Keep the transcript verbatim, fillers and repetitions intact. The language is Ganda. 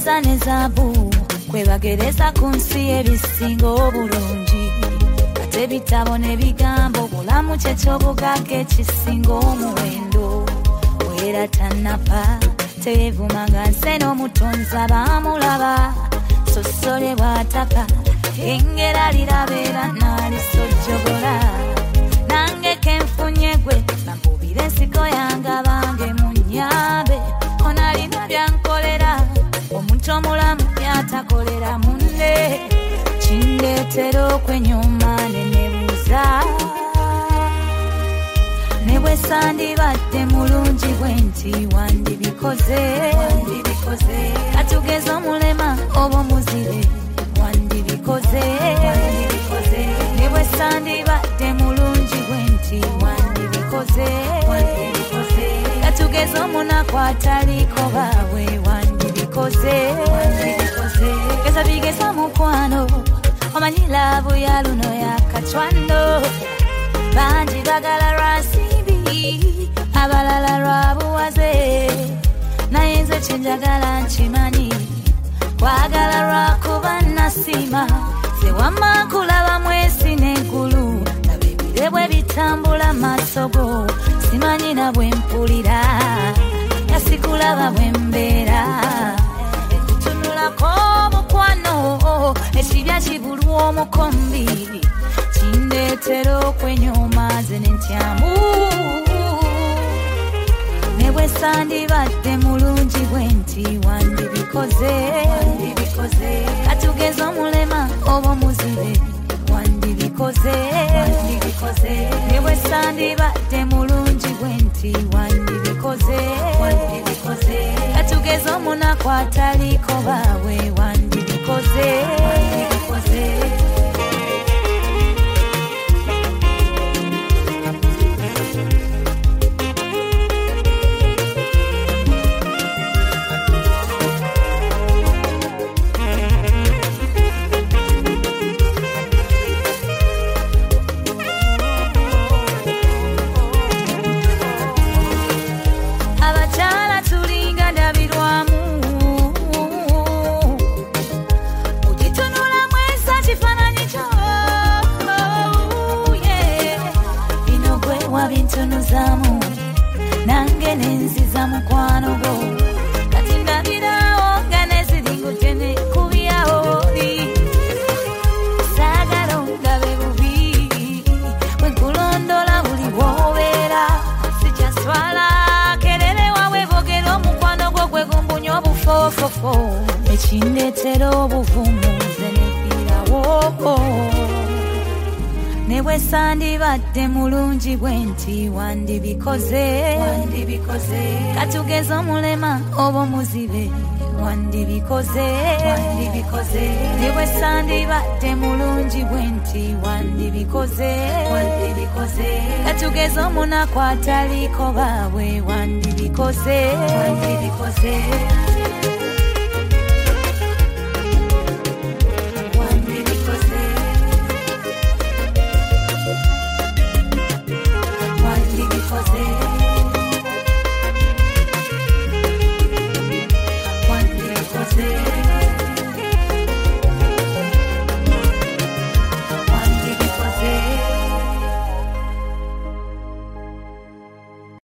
feza ne zaabu kwebagereza ku nsi ebisinga obulungi ate bitabo n'ebigambo bulamu kyekyobugaga ekisinga omuwendo wera tannapa tevumanga nse n'omutonzi abamulaba sosole bw'ataka engera lirabeera naalisojjogola nange kenfunye gwe nankubira ensiko yange abange munyambe onalina byankolera omuntu omulamu byatakolera munne kindeetera okwenyuma ne nebuuza ne bwe sandibadde mulungi bwe nti wandibikoze katugeze omulema oba omuzibe wandibikoze ne bwe sandibadde mulungi bwe nti wandibikoze katugeze omunaku ataliko baabwe wandibikoze geza bigeza mukwano omanyi laavu ya luno yakacwando bangi bagala lwasimbi abalala lwabuwaze naye nze kyenjagala nkimanyi kwagala lwakuba nasima sewamma kulaba mwesi n'eggulu laba ebire bwe bitambula maaso go simanyi na bwe mpulira yasikulaba bwe mbeera ekutunulako mukwano ekibya kibulwa omukombi kindeetera okwenyoma ze n'entyamu ne bwe sandibadde mulungi bwe nti wandibikoze katugeze omulema oba omuzibe wandibikoze ne bwe sandibadde mulungi bwe nti wandibikoze katugeze omunaku ataliko baabwe wandibikoze bintunuzamu nange nenziza mukwano gwo kati ndabirawo nga neziringute nekubyawo oli saagala ongabe bubi bwe nkulondola buli bw'obeera sikyaswala kerere wawe bogera omukwano gwo gwe gumbunya obufoofofo ekindeetera obuvumu nze nefiirawo ne bwe sandibadde mulungi bwe nti wandibikoze katugeze omulema oba omuzibe wandibikoze ne bwe sandibadde mulungi bwe nti wandibikoze katugeze omunaku ataliko baabwe wandibikoze